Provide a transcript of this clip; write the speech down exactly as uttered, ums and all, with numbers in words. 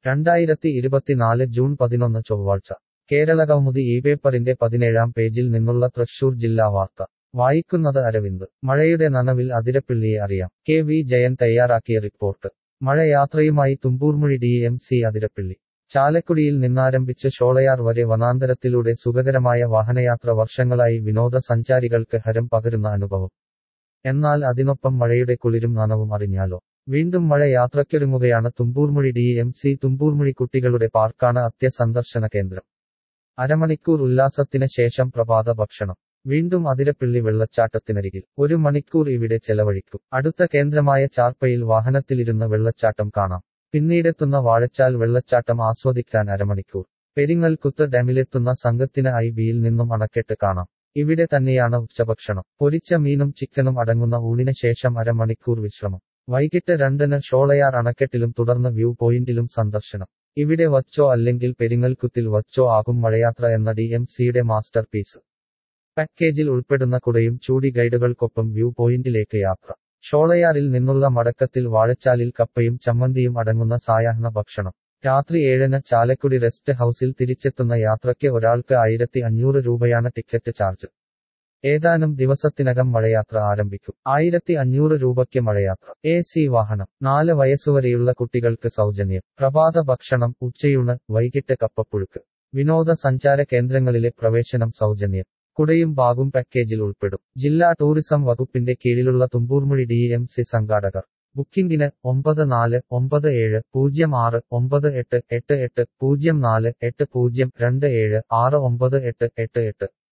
രണ്ടായിരത്തി ഇരുപത്തിനാല് ജൂൺ പതിനൊന്ന് ചൊവ്വാഴ്ച കേരളകൗമുദി ഈ പേപ്പറിന്റെ പതിനേഴാം പേജിൽ നിന്നുള്ള തൃശൂർ ജില്ലാ വാർത്ത വായിക്കുന്നത് അരവിന്ദ്. മഴയുടെ നനവിൽ അതിരപ്പിള്ളിയെ അറിയാം. കെ വി ജയൻ തയ്യാറാക്കിയ റിപ്പോർട്ട്. മഴയാത്രയുമായി Thumboormuzhi D M C Athirappilly. ചാലക്കുടിയിൽ നിന്നാരംഭിച്ച് ഷോളയാർ വരെ വനാന്തരത്തിലൂടെ സുഖകരമായ വാഹനയാത്ര വർഷങ്ങളായി വിനോദസഞ്ചാരികൾക്ക് ഹരം പകരുന്ന അനുഭവം. എന്നാൽ അതിനൊപ്പം മഴയുടെ കുളിരും നനവും അറിഞ്ഞാലോ. വീണ്ടും മഴ യാത്രയ്ക്കൊരുങ്ങുകയാണ് Thumboormuzhi D M C. Thumboormuzhi കുട്ടികളുടെ പാർക്കാണ് അത്യ സന്ദർശന കേന്ദ്രം. അരമണിക്കൂർ ഉല്ലാസത്തിന് ശേഷം പ്രഭാത ഭക്ഷണം. വീണ്ടും അതിരപ്പിള്ളി വെള്ളച്ചാട്ടത്തിനരികിൽ ഒരു മണിക്കൂർ ഇവിടെ ചെലവഴിക്കും. അടുത്ത കേന്ദ്രമായ ചാർപ്പയിൽ വാഹനത്തിലിരുന്ന് വെള്ളച്ചാട്ടം കാണാം. പിന്നീടെത്തുന്ന വാഴച്ചാൽ വെള്ളച്ചാട്ടം ആസ്വദിക്കാൻ അരമണിക്കൂർ. പെരിങ്ങൽകുത്ത് ഡാമിലെത്തുന്ന സംഘത്തിന് ഐ ബിയിൽ നിന്നും അണക്കെട്ട് കാണാം. ഇവിടെ തന്നെയാണ് ഉച്ചഭക്ഷണം. പൊരിച്ച മീനും ചിക്കനും അടങ്ങുന്ന ഊണിന് ശേഷം അരമണിക്കൂർ വിശ്രമം. വൈകിട്ട് രണ്ടിന് ഷോളയാർ അണക്കെട്ടിലും തുടർന്ന് വ്യൂ പോയിന്റിലും സന്ദർശനം. ഇവിടെ വച്ചോ അല്ലെങ്കിൽ പെരിങ്ങൽകുത്തിൽ വച്ചോ ആകും മഴയാത്ര എന്ന ഡി എം സിയുടെ മാസ്റ്റർ പീസ്. പാക്കേജിൽ ഉൾപ്പെടുന്ന കുടയും ചൂടി ഗൈഡുകൾക്കൊപ്പം വ്യൂ പോയിന്റിലേക്ക് യാത്ര. ഷോളയാറിൽ നിന്നുള്ള മടക്കത്തിൽ വാഴച്ചാലിൽ കപ്പയും ചമ്മന്തിയും അടങ്ങുന്ന സായാഹ്ന ഭക്ഷണം. രാത്രി ഏഴിന് ചാലക്കുടി റെസ്റ്റ് ഹൌസിൽ തിരിച്ചെത്തുന്ന യാത്രയ്ക്ക് ഒരാൾക്ക് ആയിരത്തി അഞ്ഞൂറ് രൂപയാണ് ടിക്കറ്റ് ചാർജ്. ഏതാനും ദിവസത്തിനകം മഴയാത്ര ആരംഭിക്കും. ആയിരത്തി അഞ്ഞൂറ് രൂപയ്ക്ക് മഴയാത്ര. എ സി വാഹനം. നാല് വയസ്സുവരെയുള്ള കുട്ടികൾക്ക് സൗജന്യം. പ്രഭാത ഭക്ഷണം, ഉച്ചയൂണ്, വൈകിട്ട് കപ്പപ്പുഴുക്ക്. വിനോദസഞ്ചാര കേന്ദ്രങ്ങളിലെ പ്രവേശനം സൗജന്യം. കുടയും ബാഗും പാക്കേജിൽ ഉൾപ്പെടും. ജില്ലാ ടൂറിസം വകുപ്പിന്റെ കീഴിലുള്ള തുമ്പൂർമുഴി ഡി എം സി സംഘാടകർ. ബുക്കിംഗിന് ഒമ്പത് നാല് ഒമ്പത് ഏഴ് പൂജ്യം ആറ് ഒമ്പത് എട്ട് എട്ട് എട്ട് പൂജ്യം നാല് എട്ട് പൂജ്യം രണ്ട് ഏഴ് ആറ് ഒമ്പത് എട്ട് എട്ട് എട്ട്.